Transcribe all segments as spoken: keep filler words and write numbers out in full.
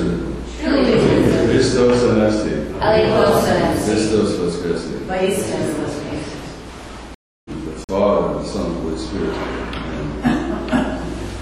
truly. Christos Anesti. Alekos Anesti. Christos vos Christi. Vaistas vos Christi. The Father, the Son, and the Holy Spirit. Amen.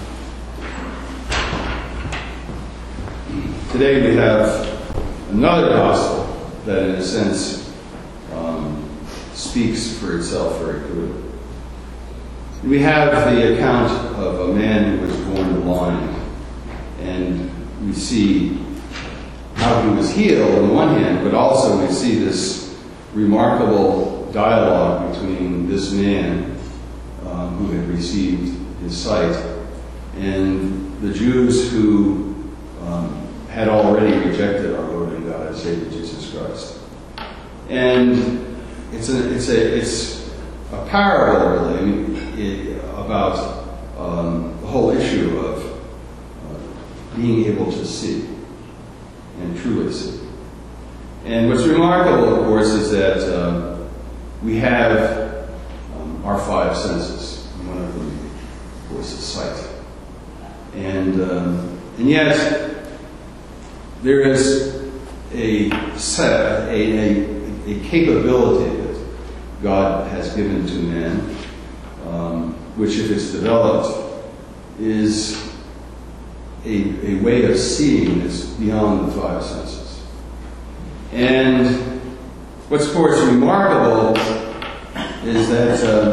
Today we have another gospel that, in a sense, um, speaks for itself very clearly. We have the account of a man who was born blind, and we see how he was healed on the one hand, but also we see this remarkable dialogue between this man um, who had received his sight and the Jews who um, had already rejected our Lord and God and Savior Jesus Christ. And it's a it's a it's a parable, really, I mean, it, about um, the whole issue of uh, being able to see and truly see. And what's remarkable, of course, is that um, we have um, our five senses. One of them, of course, is sight. And um, and yet there is a set, a, a, a capability that God has given to man, um, which, if it's developed, is a, a way of seeing that's beyond the five senses. And what's, of course, remarkable is that um,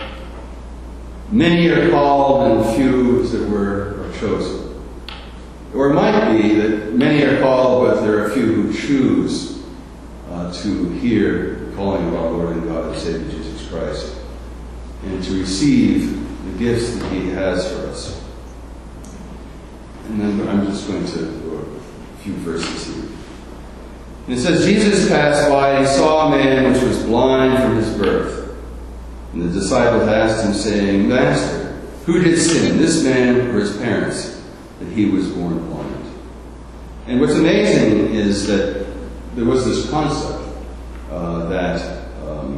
many are called and few, as it were, are chosen. Or it might be that many are called, but there are few who choose uh, to hear the calling of our Lord and God and Savior Jesus Christ, and to receive the gifts that He has for us. And then I'm just going to go a few verses here. And it says, Jesus passed by and he saw a man which was blind from his birth. And the disciples asked him, saying, Master, who did sin, this man or his parents, that he was born blind? And what's amazing is that there was this concept uh, that um,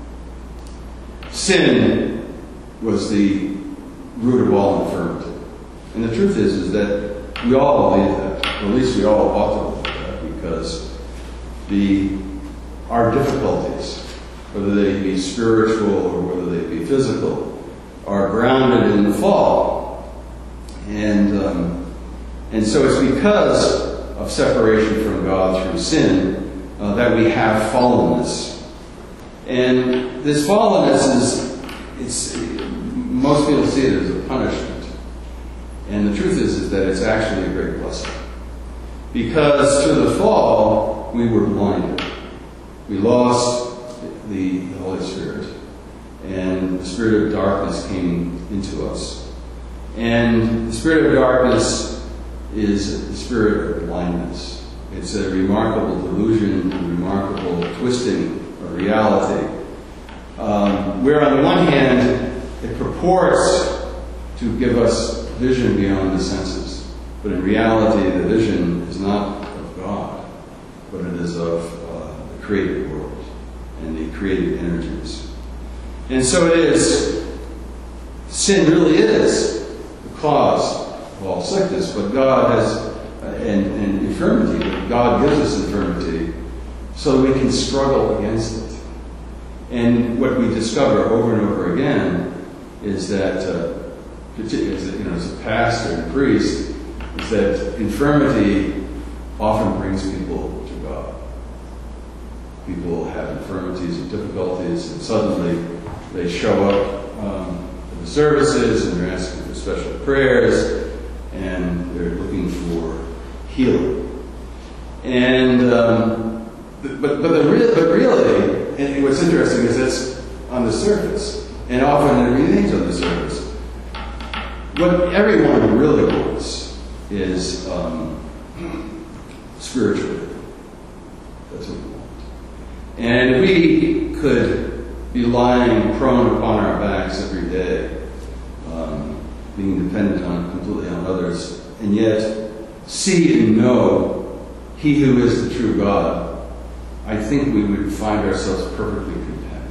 sin was the root of all infirmity. And the truth is, is that we all believe that, or at least we all ought to believe that, because the our difficulties, whether they be spiritual or whether they be physical, are grounded in the fall. And um, and so it's because of separation from God through sin uh, that we have fallenness. And this fallenness is, it's, most people see it as a punishment. And the truth is, is that it's actually a great blessing. Because through the fall, we were blinded. We lost the, the Holy Spirit. And the spirit of darkness came into us. And the spirit of darkness is the spirit of blindness. It's a remarkable delusion, a remarkable twisting of reality. Um, where on the one hand, it purports to give us vision beyond the senses. But in reality, the vision is not of God, but it is of uh, the created world and the created energies. And so it is, sin really is the cause of all sickness, but God has, uh, and, and infirmity, but God gives us infirmity so that we can struggle against it. And what we discover over and over again is that, uh, particularly as a, you know, as a pastor and priest, is that infirmity often brings people to God. People have infirmities and difficulties, and suddenly they show up um, at the services and they're asking for special prayers and they're looking for healing. And um, but but the real but really, and what's interesting is it's on the surface, and often it remains on the surface. What everyone really wants is um, spiritual. That's what we want. And if we could be lying prone upon our backs every day, um, being dependent on completely on others, and yet see and know He who is the true God, I think we would find ourselves perfectly content.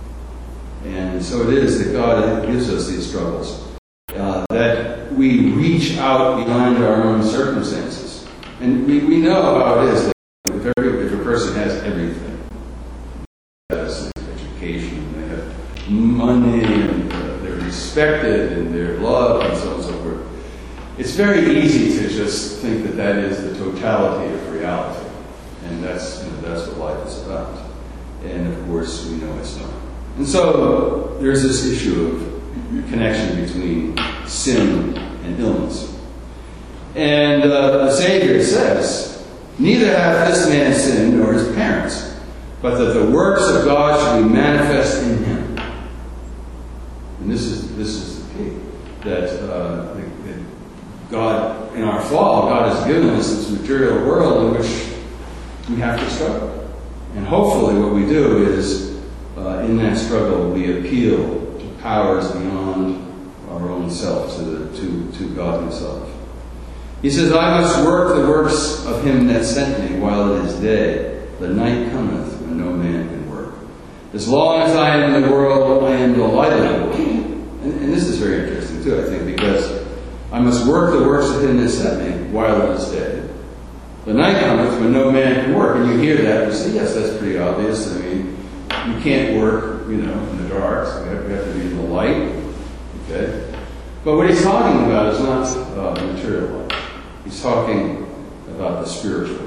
And so it is that God gives us these struggles, uh, that we reach out beyond our own circumstances, And we, we know how it is that if, every, if a person has everything, has education, they have money, and uh, they're respected, and they're loved, and so on and so forth, it's very easy to just think that that is the totality of reality. And that's, you know, that's what life is about. And of course, we know it's not. And so there's this issue of connection between sin and illness. And uh, the Savior says, neither hath this man sinned nor his parents, but that the works of God should be manifest in him. And this is this is the key. That, uh, that God, in our fall, God has given us this material world in which we have to struggle. And hopefully what we do is, uh, in that struggle, we appeal to powers beyond our own self, to, the, to, to God himself. He says, I must work the works of him that sent me while it is day. The night cometh when no man can work. As long as I am in the world, I am the light of the world. And, and this is very interesting too, I think, because I must work the works of him that sent me while it is day. The night cometh when no man can work. And you hear that and you say, yes, that's pretty obvious. I mean, you can't work, you know, in the dark. So we have, we have to be in the light. Okay? But what he's talking about is not uh, material life. He's talking about the spiritual.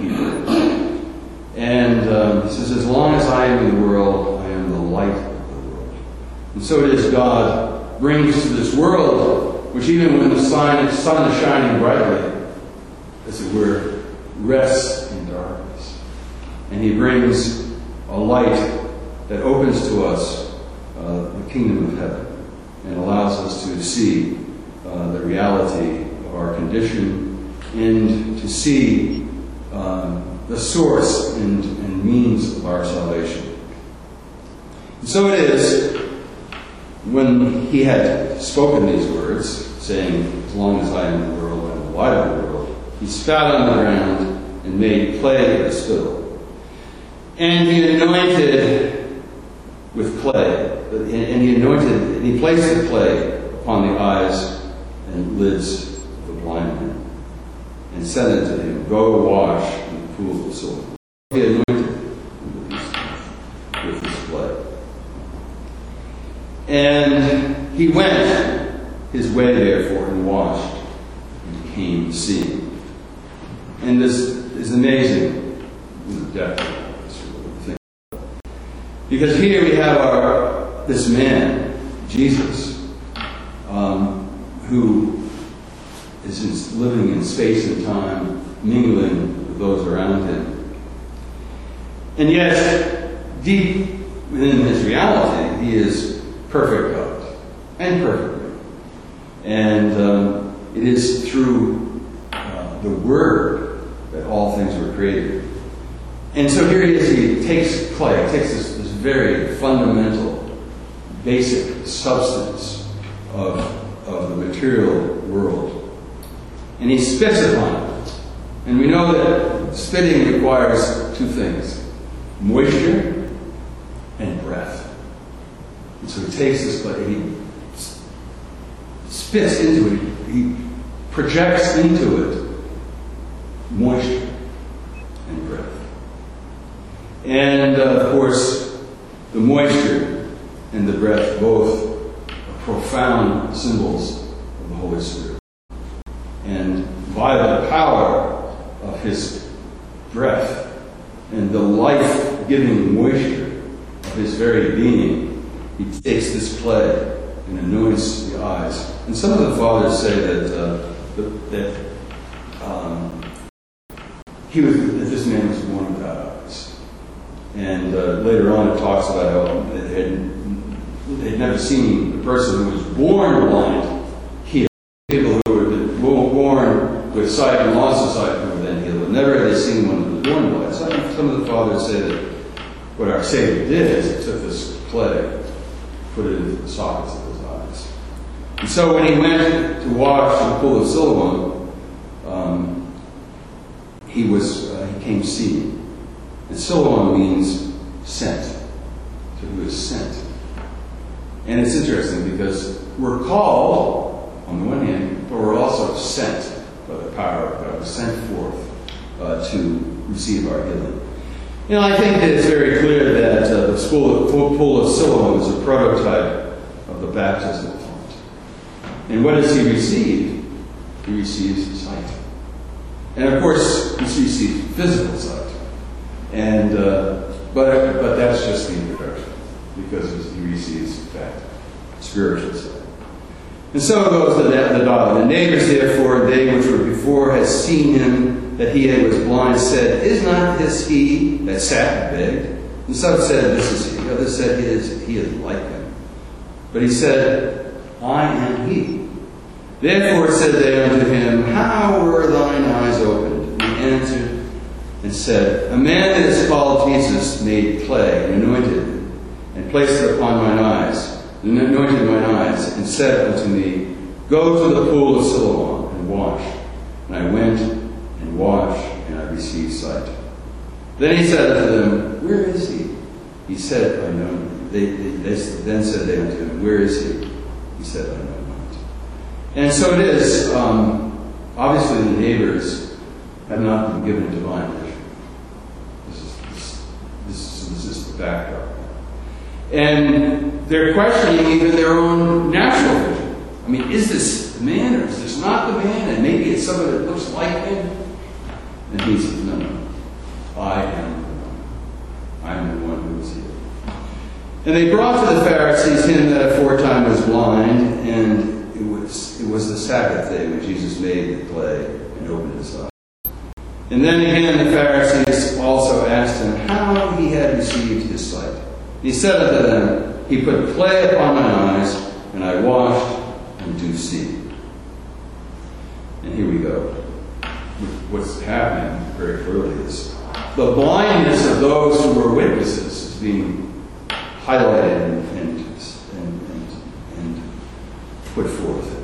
And um, he says, as long as I am in the world, I am the light of the world. And so it is God brings to this world, which even when the sun, sun is shining brightly, as it were, rests in darkness. And he brings a light that opens to us uh, the kingdom of heaven and allows us to see uh, the reality of our condition and to see uh, the source and, and means of our salvation. And so it is, when he had spoken these words, saying, as long as I am in the world, I am the light of the world, he spat on the ground and made clay of the spittle. And he anointed with clay, and he anointed, and he placed the clay upon the eyes and lids of the blind man, and said unto him, go wash in the pool of Siloam. He anointed him with this clay. And he went his way therefore and washed and became seeing. And this is amazing, the depth of this thing. Because here we have our this man, Jesus, um, who is in, living in space and time, mingling with those around him. And yet, deep within his reality, he is perfect God and perfect man. And um, it is through uh, the Word that all things were created. And so here he is, he takes clay, takes this, this very fundamental, basic substance of, of the material world, and he spits upon it. And we know that spitting requires two things, moisture and breath. And so he takes this clay, and he spits into it, he projects into it moisture and breath. And uh, of course, the moisture and the breath both are profound symbols of the Holy Spirit. And by the power of his breath and the life-giving moisture of his very being, he takes this clay and anoints the eyes. And some of the fathers say that uh, that um, He was, that this man was born without eyes. And uh, later on it talks about how they had, they'd never seen a person who was born blind healed. People who were born with sight and loss of sight who were then healed. Never had they seen one who was born blind. So some of the fathers say that what our Savior did is he took this clay, put it into the sockets of his eyes. And so when he went to wash in the pool of Siloam, um, he was uh, he came seeing. And Siloam means sent. So he was sent. And it's interesting because we're called on the one hand, but we're also sent by the power of God, was sent forth uh, to receive our healing. You know, I think that it's very clear that uh, the school of, pool of Siloam is a prototype of the baptismal font. And what does he receive? He receives sight. And of course, he receives physical sight. And uh, but but that's just the introduction, because he receives, in fact, spiritual sight. And so it goes to the, the daughter. The neighbors, therefore, and they which were before had seen him, that he was blind, said, Is not this he that sat and begged? And some said, This is he. Others said, He is, he is like him. But he said, I am he. Therefore said they unto him, How were thine eyes opened? And he answered and said, A man that is called Jesus made clay and anointed it, and placed it upon mine eyes, and anointed mine eyes, and said unto me, Go to the pool of Siloam and wash. And I went and washed, and I received sight. Then he said unto them, Where is he? He said, I know not. They, they, they, then said they unto him, Where is he? He said, I know not. And so it is. Um, obviously, the neighbors have not been given divine vision. This is this, this, this is the backdrop. And they're questioning even their own natural vision. I mean, is this the man or is this not the man? And maybe it's somebody that looks like him. And he says, no, no, I am the one. I am the one who is healed. And they brought to the Pharisees him that aforetime was blind, and it was it was the Sabbath day when Jesus made the clay and opened his eyes. And then again the Pharisees also asked him how he had received his sight. He said unto them, He put clay upon mine eyes, and I washed, and do see. And here we go. What's happening very clearly is the blindness of those who were witnesses is being highlighted and, and, and, and, and put forth.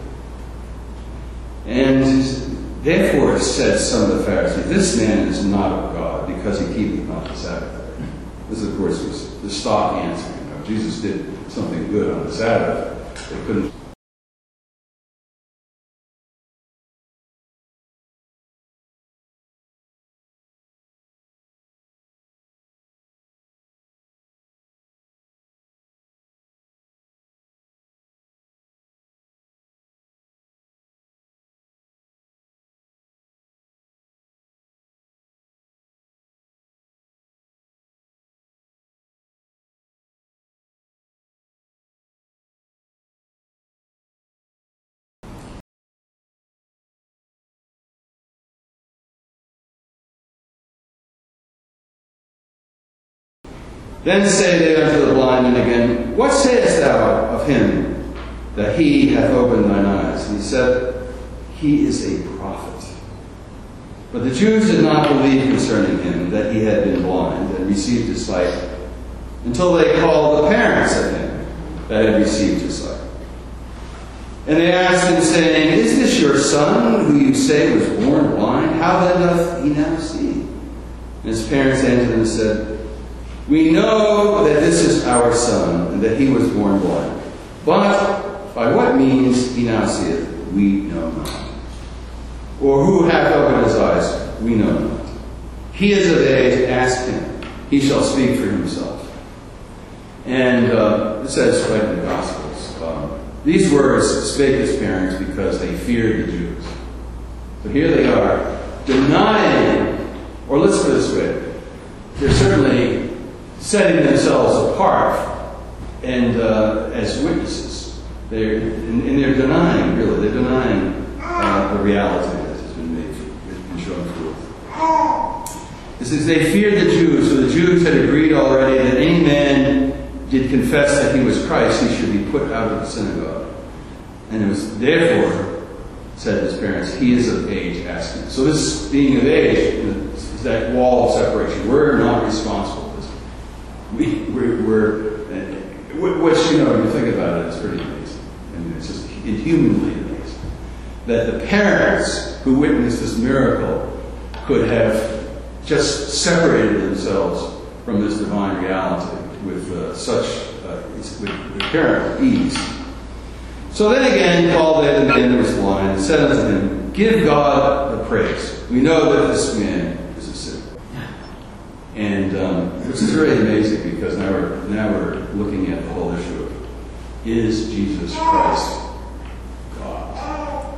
And therefore said some of the Pharisees, This man is not of God, because he keepeth not the Sabbath. This, of course, was the stock answer. You know, Jesus did something good on the Sabbath. They couldn't. Then say they unto the blind men again, What sayest thou of him that he hath opened thine eyes? And he said, He is a prophet. But the Jews did not believe concerning him that he had been blind and received his sight, until they called the parents of him that had received his sight. And they asked him, saying, Is this your son, who you say was born blind? How then doth he now see? And his parents answered and said, We know that this is our son, and that he was born blind. But by what means he now seeth, we know not. Or who hath opened his eyes, we know not. He is of age, ask him. He shall speak for himself. And uh, it says right in the Gospels, um, these words spake his parents because they feared the Jews. So here they are, denying, or let's put it this way, they're certainly setting themselves apart and uh, as witnesses. They're, and, and they're denying, really, they're denying uh, the reality that has been made, been shown forth. It says they feared the Jews, for the Jews had agreed already that any man did confess that he was Christ, he should be put out of the synagogue. And it was therefore, said his parents, he is of age, ask him. So this being of age is that wall of separation. We're not responsible. We, we're, we're which, you know, when you think about it, it's pretty amazing. I mean, it's just inhumanly amazing. That the parents who witnessed this miracle could have just separated themselves from this divine reality with uh, such, uh, with apparent ease. So then again called they the man that was blind, and said unto him, give God the praise. We know that this man is a sinner. And um, which is really amazing, because now we're, now we're looking at the whole issue of, is Jesus Christ God?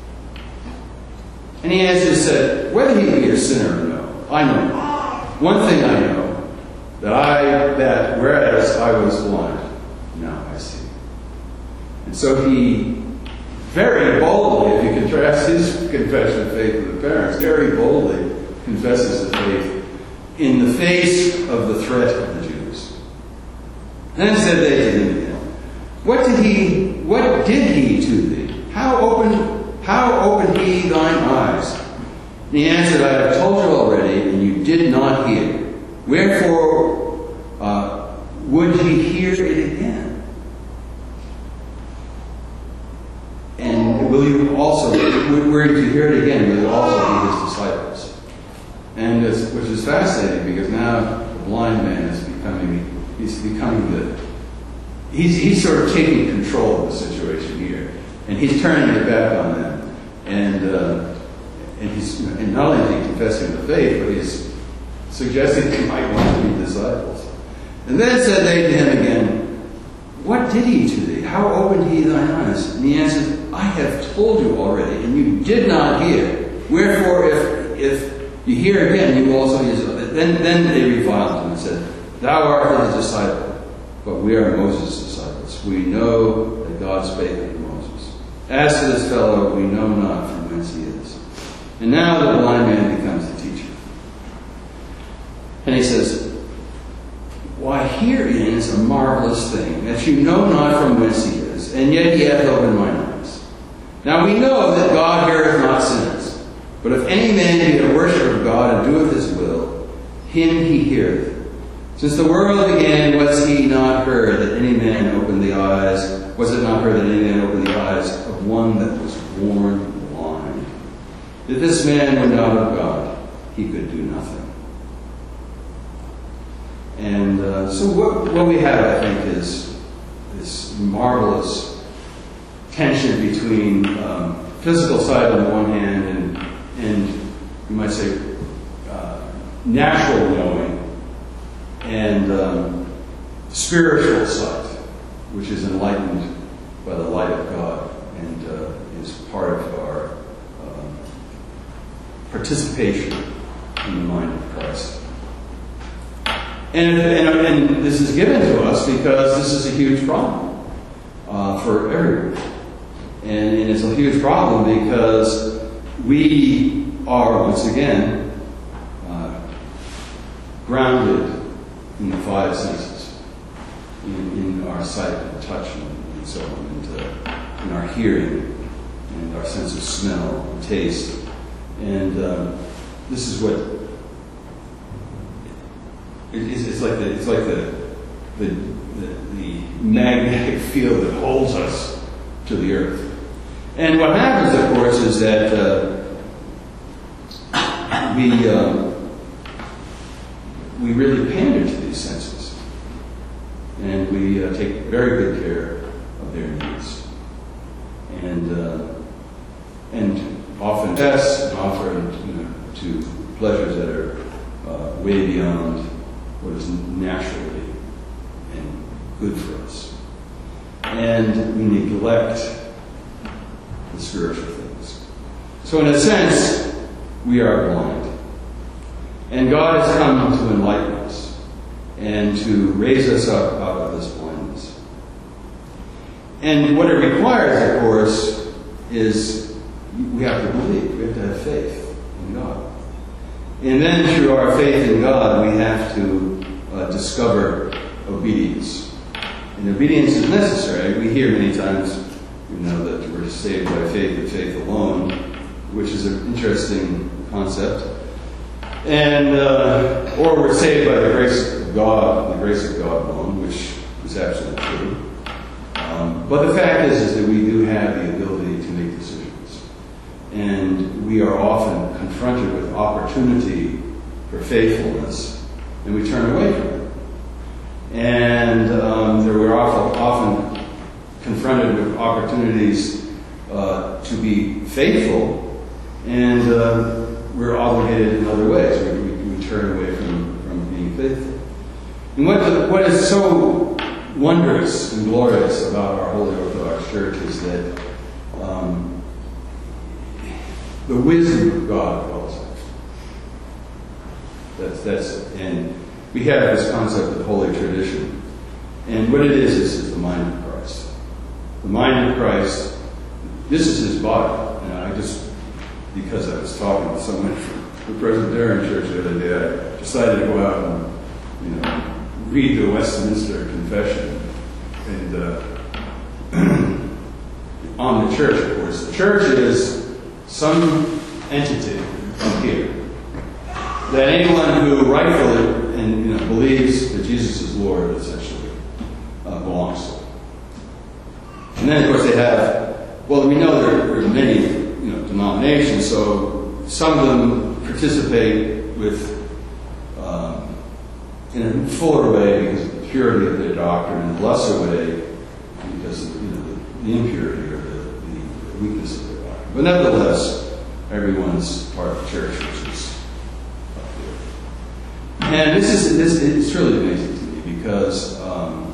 And he answers, said, whether he be a sinner or no, I know not. One thing I know, that I, that whereas I was blind, now I see. And so he very boldly, if you contrast his confession of faith with the parents, very boldly confesses the faith in the face of the threat of the Jews. Then said they to him again, What did he what did he to thee? How opened how opened he thine eyes? And he answered, I have told you already, and you did not hear. Wherefore uh, would he hear it again? And will you also, were you hear it again, will you also be his disciples? And it's, which is fascinating, because now the blind man is becoming, he's becoming the, he's, he's sort of taking control of the situation here. And he's turning it back on them. And, uh, and he's, and not only is he confessing the faith, but he's suggesting he might want to be disciples. And then said they to him again, What did he to thee? How opened he thine eyes? And he answered, I have told you already, and you did not hear. Wherefore, if if you hear again, you will also hear. Then, then they reviled him and said, Thou art his disciple, but we are Moses' disciples. We know that God spake unto Moses. As to this fellow, we know not from whence he is. And now the blind man becomes the teacher. And he says, Why, herein is a marvelous thing, that you know not from whence he is, and yet he hath opened mine eyes. Now we know that God heareth not sinners, but if any man be a worshipper of God and doeth his will, him he heareth. Since the world began, was he not heard that any man opened the eyes, was it not heard that any man opened the eyes of one that was born blind? If this man were not of God, he could do nothing. And uh, so what, what we have, I think, is this marvelous tension between um, physical side on the one hand and, and you might say, uh, natural knowing, and um, spiritual sight, which is enlightened by the light of God and uh, is part of our um, participation in the mind of Christ. And, and, and this is given to us because this is a huge problem uh, for everyone. And, and it's a huge problem because we are, once again, uh, grounded in the five senses, in, in our sight and touch and, and so on, and uh, in our hearing and our sense of smell and taste. And uh, this is what it, it's, it's like the it's like the the, the the magnetic field that holds us to the earth. And what happens, of course, is that uh, we. Uh, We really pander to these senses, and we uh, take very good care of their needs, and uh, and often invest and offer, you know, to pleasures that are uh, way beyond what is naturally and good for us, and we neglect the spiritual things. So, in a sense, we are blind. And God has come to enlighten us and to raise us up out of this blindness. And what it requires, of course, is we have to believe. We have to have faith in God. And then through our faith in God, we have to uh, discover obedience. And obedience is necessary. We hear many times, you know, that we're saved by faith and faith alone, which is an interesting concept. And uh, or we're saved by the grace of God, the grace of God alone, which is absolutely true. Um, but the fact is, is that we do have the ability to make decisions, and we are often confronted with opportunity for faithfulness, and we turn away from it. And um, there we're often, often confronted with opportunities uh, to be faithful, And uh, we're obligated in other ways. We, we, we turn away from, from being faithful. And what, the, what is so wondrous and glorious about our Holy Orthodox Church is that um, the wisdom of God dwells in it. That's, that's, and we have this concept of holy tradition. And what it is, is, is the mind of Christ. The mind of Christ, this is his body. And I just, because I was talking to someone from the Presbyterian Church the other day, I decided to go out and, you know, read the Westminster Confession. And uh, on the church, of course. The church is some entity up here that anyone who rightfully and you know, believes that Jesus is Lord, essentially, uh, belongs to. And then, of course, they have, well, we know there, there are many you know, denominations, so some of them participate with, um, in a fuller way because of the purity of their doctrine, and a lesser way because of you know, the, the impurity or the, the weakness of their doctrine. But nevertheless, everyone's part of the church, which is up there. And this is this it's really amazing to me because um,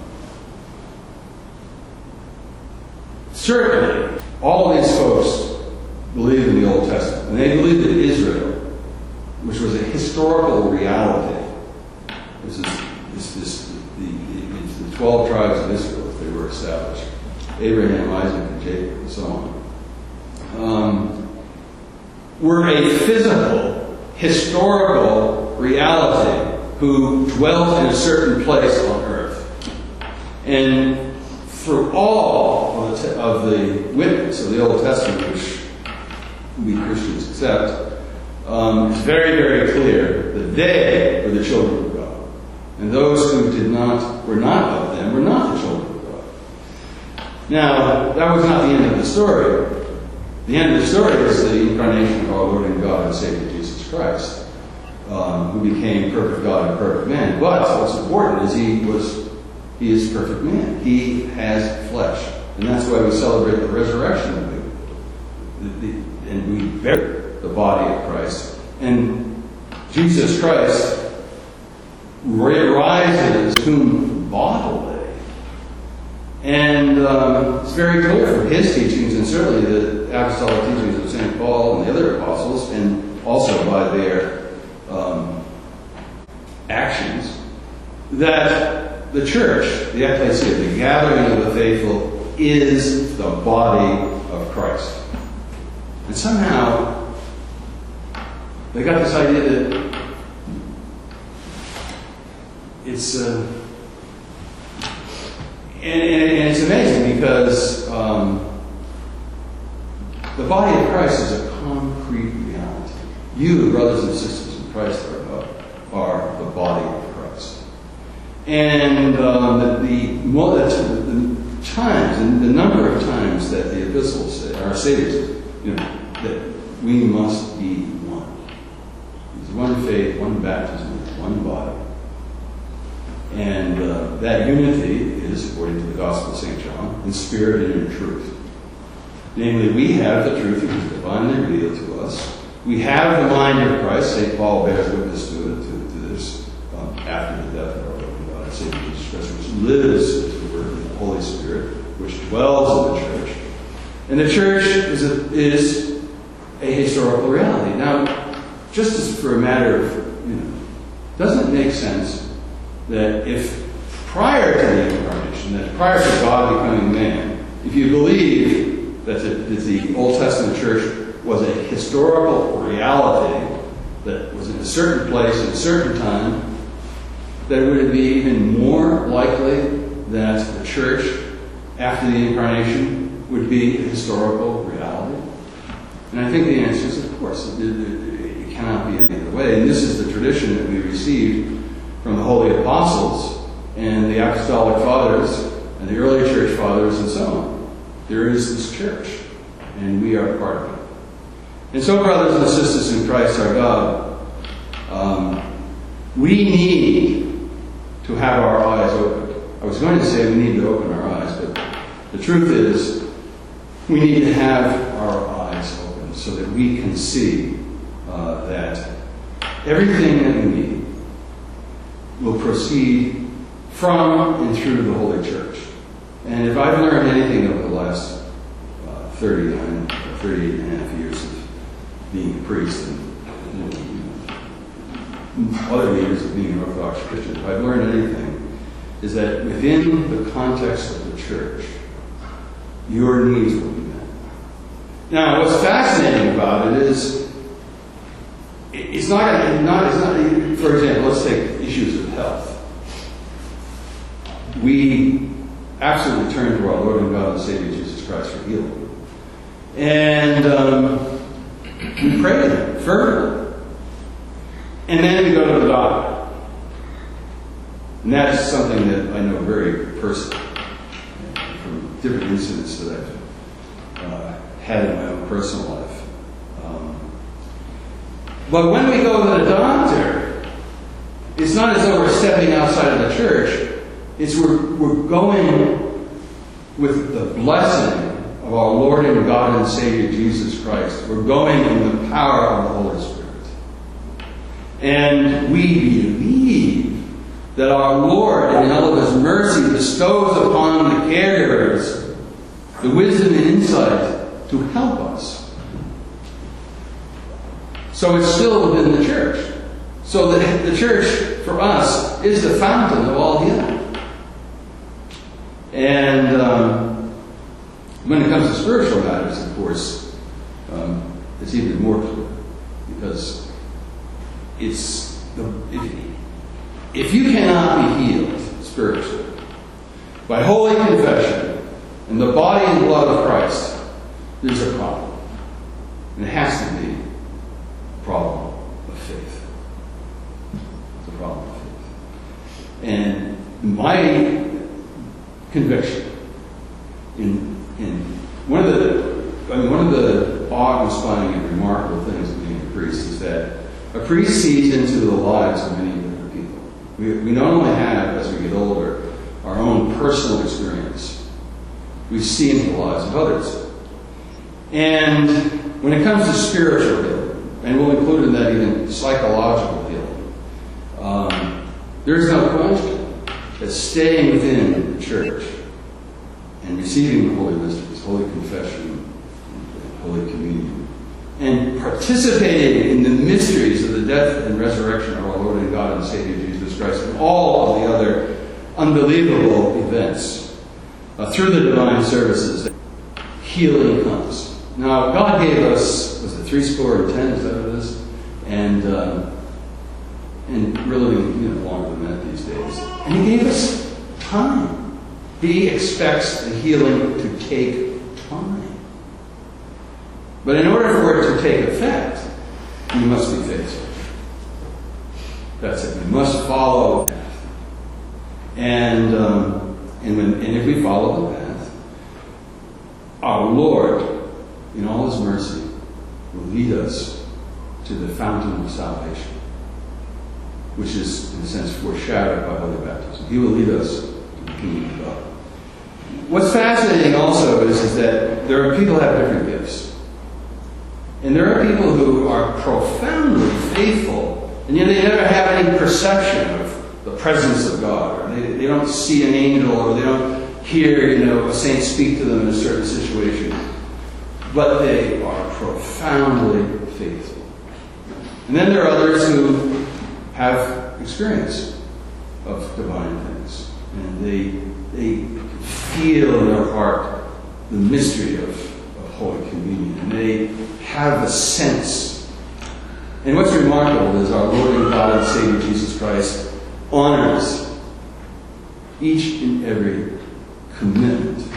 certainly all of these folks believe in the Old Testament, and they believe that Israel, which was a historical reality, this is this, this the, it's the twelve tribes of Israel as they were established, Abraham, Isaac, and Jacob, and so on. Um, were a physical, historical reality who dwelt in a certain place on earth. And for all of the, te- of the witness of the Old Testament, which we Christians accept, um, it's very, very clear that they were the children of God. And those who did not, were not of them, were not the children of God. Now, that was not the end of the story. The end of the story is the incarnation of our Lord and God and Savior Jesus Christ, um, who became perfect God and perfect man. But what's important is he was he is perfect man. He has flesh, and that's why we celebrate the resurrection of the, the, the and we bury the body of Christ. And Jesus Christ rises tomb bodily. And um, it's very clear from his teachings, and certainly the apostolic teachings of Saint Paul and the other apostles, and also by their um, actions, that the church, the ecclesia, the gathering of the faithful, is the body of Christ. And somehow they got this idea that it's uh, And, and, and it's amazing because um, the body of Christ is a concrete reality. You, brothers and sisters in Christ, are, are the body of Christ. And um, the, the, the, the times, and the number of times that the epistles say, our Savior, you know, that we must be one. There's one faith, one baptism, one body. And uh, that unity is, according to the Gospel of Saint John, in spirit and in truth. Namely, we have the truth which is divinely revealed to us. We have the mind of Christ. Saint Paul bears witness to it, to, to this, um, after the death of our Lord and God, Savior Jesus Christ, which lives as the Word of the Holy Spirit, which dwells in the church. And the church is a, is a historical reality. Now, just as for a matter of, you know, doesn't it make sense that if prior to the incarnation, that prior to God becoming man, if you believe that the, that the Old Testament church was a historical reality that was in a certain place at a certain time, then would it be even more likely that the church, after the incarnation, would be a historical reality? And I think the answer is, of course, it, it, it cannot be any other way. And this is the tradition that we received from the Holy Apostles and the Apostolic Fathers and the early Church Fathers and so on. There is this church, and we are part of it. And so, brothers and sisters in Christ our God, um, we need to have our eyes opened. I was going to say we need to open our eyes, but the truth is we need to have our eyes opened so that we can see uh, that everything that we need will proceed from and through the Holy Church. And if I've learned anything over the last uh, thirty-nine, thirty-eight and a half years of being a priest and you know, other years of being an Orthodox Christian, if I've learned anything, is that within the context of the church, your needs will be met. Now, what's fascinating about it is, it's not, not, it's not, for example, let's take issues of health. We absolutely turn to our Lord and God and Savior Jesus Christ for healing. And um, we pray to Him fervently. And then we go to the doctor. And that's something that I know very personally from different incidents that I've uh, had in my own personal life. Um, but when we go to the doctor, it's not as though we're stepping outside of the church. It's we're, we're going with the blessing of our Lord and God and Savior Jesus Christ. We're going in the power of the Holy Spirit. And we believe that our Lord, in all of His mercy, bestows upon the caregivers the wisdom and insight to help us. So it's still within the church. So the, the church, for us, is the fountain of all healing. And um, when it comes to spiritual matters, of course, um, it's even more clear. Because it's the, if, if you cannot be healed spiritually by holy confession and the body and blood of Christ, there's a problem. And it has to be a problem of faith. It's a problem of faith. And my conviction in in one of the I mean one of the awe-inspiring and remarkable things of being a priest is that a priest sees into the lives of many different people. We, we not only have, as we get older, our own personal experience, we see into the lives of others. And when it comes to spiritual healing, and we'll include in that even psychological healing, um, there's no question that staying within the church and receiving the holy mysteries, holy confession, holy communion, and participating in the mysteries of the death and resurrection of our Lord and God and Savior Jesus Christ, and all of the other unbelievable events uh, through the divine services, healing comes. Now, God gave us, was it three score and ten, is that what it is? And, uh, and really, you know, longer than that these days. And He gave us time. He expects the healing to take time. But in order for it to take effect, we must be faithful. That's it. We must follow the path. And, um, and, when, and if we follow the path, our Lord, in all His mercy, will lead us to the fountain of salvation, which is, in a sense, foreshadowed by holy baptism. He will lead us to the kingdom of God. What's fascinating also is, is that there are people who have different gifts. And there are people who are profoundly faithful, and yet they never have any perception of the presence of God. Or they, they don't see an angel, or they don't hear, you know, a saint speak to them in a certain situation. But they are profoundly faithful. And then there are others who have experience of divine things. And they, they feel in their heart the mystery of, of Holy Communion. And they have a sense. And what's remarkable is our Lord and God and Savior Jesus Christ honors each and every commitment.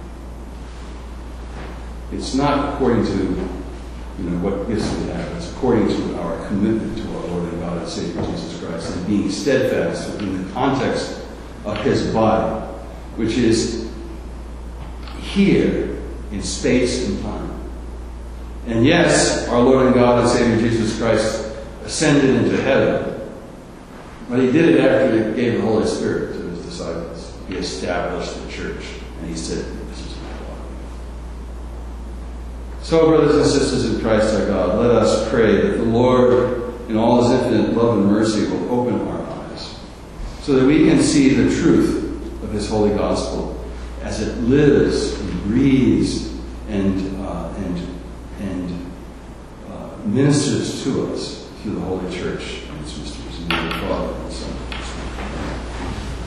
It's not according to, you know, what gifts we have. It's according to our commitment to our Lord and God and Savior Jesus Christ, and being steadfast in the context of His body, which is here in space and time. And yes, our Lord and God and Savior Jesus Christ ascended into heaven, but He did it after He gave the Holy Spirit to His disciples. He established the church, and He said, "This is my body." So, brothers and sisters in Christ our God, let us pray that the Lord, in all His infinite love and mercy, will open our eyes so that we can see the truth of His holy gospel as it lives and breathes and uh, and and uh, ministers to us through the Holy Church and its mysteries. In the name of the Father and the Son